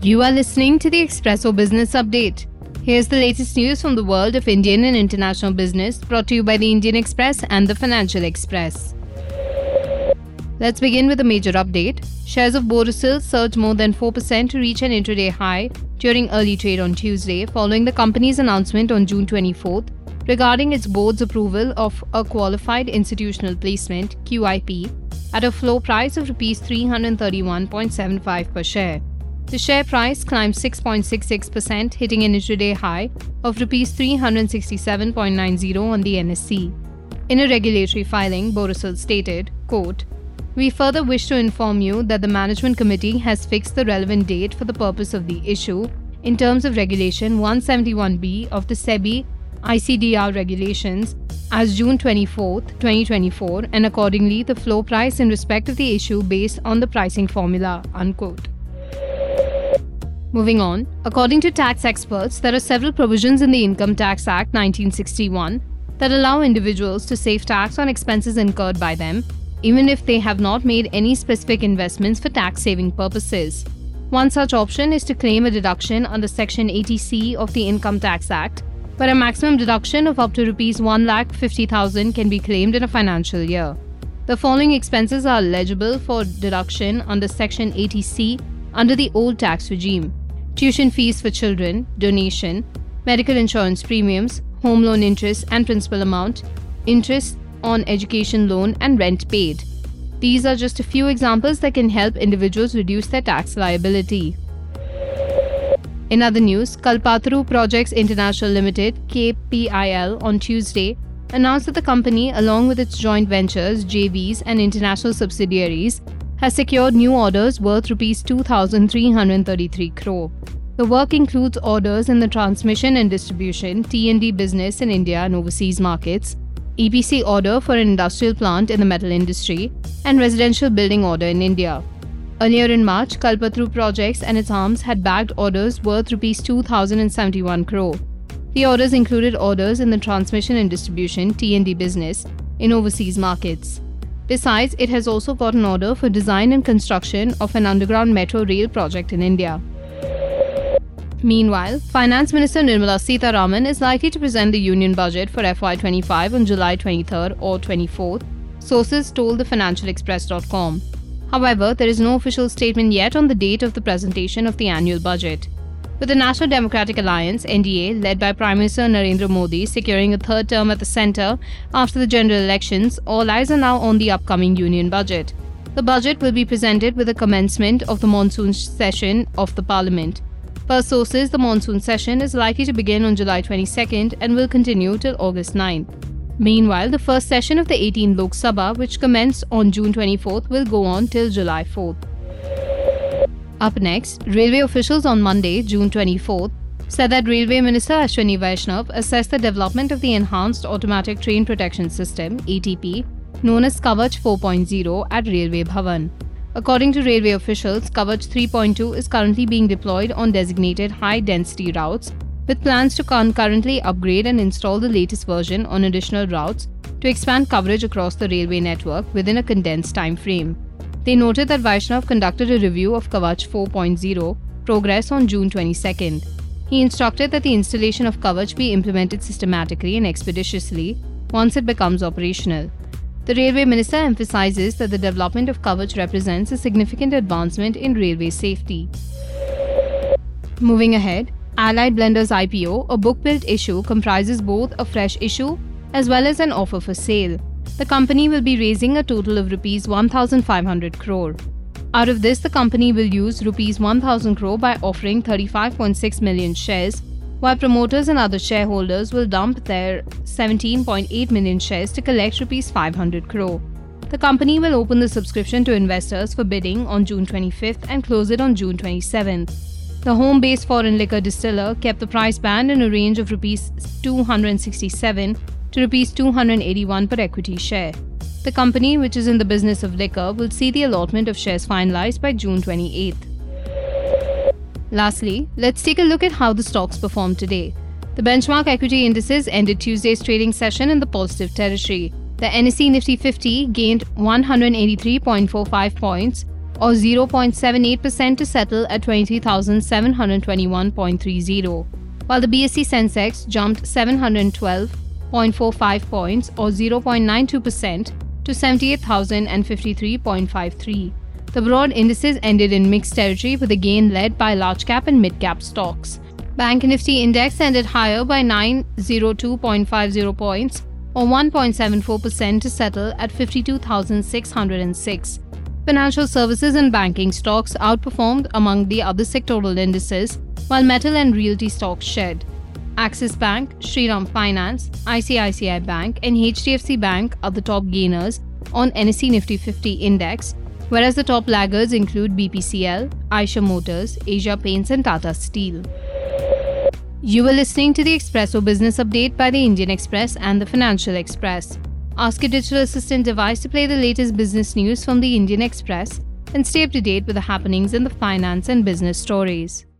You are listening to the Expresso Business Update. Here's the latest news from the world of Indian and international business, brought to you by the Indian Express and the Financial Express. Let's begin with a major update. Shares of Borosil surged more than 4% to reach an intraday high during early trade on Tuesday, following the company's announcement on June 24th regarding its board's approval of a qualified institutional placement (QIP) at a floor price of Rs 331.75 per share. The share price climbed 6.66%, hitting an intraday high of Rs 367.90 on the NSE. In a regulatory filing, Borosil stated, quote, "We further wish to inform you that the Management Committee has fixed the relevant date for the purpose of the issue in terms of Regulation 171B of the SEBI ICDR regulations as June 24, 2024, and accordingly the floor price in respect of the issue based on the pricing formula," unquote. Moving on, according to tax experts, there are several provisions in the Income Tax Act 1961 that allow individuals to save tax on expenses incurred by them, even if they have not made any specific investments for tax-saving purposes. One such option is to claim a deduction under Section 80C of the Income Tax Act, where a maximum deduction of up to Rs 1,50,000 can be claimed in a financial year. The following expenses are eligible for deduction under Section 80C under the old tax regime: tuition fees for children, donation, medical insurance premiums, home loan interest and principal amount, interest on education loan and rent paid. These are just a few examples that can help individuals reduce their tax liability. In other news, Kalpataru Projects International Limited (KPIL) on Tuesday announced that the company, along with its joint ventures, JVs and international subsidiaries, has secured new orders worth Rs 2,333 crore. The work includes orders in the transmission and distribution (T&D) business in India and overseas markets, EPC order for an industrial plant in the metal industry, and residential building order in India. Earlier in March, Kalpataru Projects and its arms had bagged orders worth Rs 2,071 crore. The orders included orders in the transmission and distribution (T&D) business in overseas markets. Besides, it has also got an order for design and construction of an underground metro rail project in India. Meanwhile, Finance Minister Nirmala Sitharaman is likely to present the Union Budget for FY25 on July 23rd or 24th, sources told the FinancialExpress.com. However, there is no official statement yet on the date of the presentation of the annual budget. With the National Democratic Alliance (NDA) led by Prime Minister Narendra Modi securing a third term at the centre after the general elections, all eyes are now on the upcoming Union Budget. The budget will be presented with the commencement of the monsoon session of the Parliament. Per sources, the monsoon session is likely to begin on July 22nd and will continue till August 9th. Meanwhile, the first session of the 18th Lok Sabha, which commenced on June 24th, will go on till July 4th. Up next, railway officials on Monday, June 24th, said that Railway Minister Ashwini Vaishnav assessed the development of the Enhanced Automatic Train Protection System (ATP), known as Kavach 4.0 at Railway Bhavan. According to railway officials, Kavach 3.2 is currently being deployed on designated high-density routes, with plans to concurrently upgrade and install the latest version on additional routes to expand coverage across the railway network within a condensed time frame. They noted that Vaishnav conducted a review of Kavach 4.0 progress on June 22nd. He instructed that the installation of Kavach be implemented systematically and expeditiously once it becomes operational. The Railway Minister emphasizes that the development of Kavach represents a significant advancement in railway safety. Moving ahead, Allied Blenders IPO, a book-built issue, comprises both a fresh issue as well as an offer for sale. The company will be raising a total of Rs 1,500 crore. Out of this, the company will use Rs 1,000 crore by offering 35.6 million shares, while promoters and other shareholders will dump their 17.8 million shares to collect Rs 500 crore. The company will open the subscription to investors for bidding on June 25th and close it on June 27th. The home-based foreign liquor distiller kept the price band in a range of Rs 267 to Rs 281 per equity share. The company, which is in the business of liquor, will see the allotment of shares finalized by June 28th. Lastly, let's take a look at how the stocks performed today. The benchmark equity indices ended Tuesday's trading session in the positive territory. The NSE Nifty 50 gained 183.45 points or 0.78% to settle at 23,721.30, while the BSE Sensex jumped 712.45 points or 0.92% to 78,053.53. The broad indices ended in mixed territory with a gain led by large cap and mid cap stocks. Bank Nifty index ended higher by 902.50 points or 1.74% to settle at 52,606. Financial services and banking stocks outperformed among the other sectoral indices, while metal and realty stocks shed. Axis Bank, Shriram Finance, ICICI Bank and HDFC Bank are the top gainers on NSE Nifty 50 index, whereas the top laggards include BPCL, Eicher Motors, Asia Paints and Tata Steel. You were listening to the Expresso Business Update by the Indian Express and the Financial Express. Ask your digital assistant device to play the latest business news from the Indian Express and stay up to date with the happenings in the finance and business stories.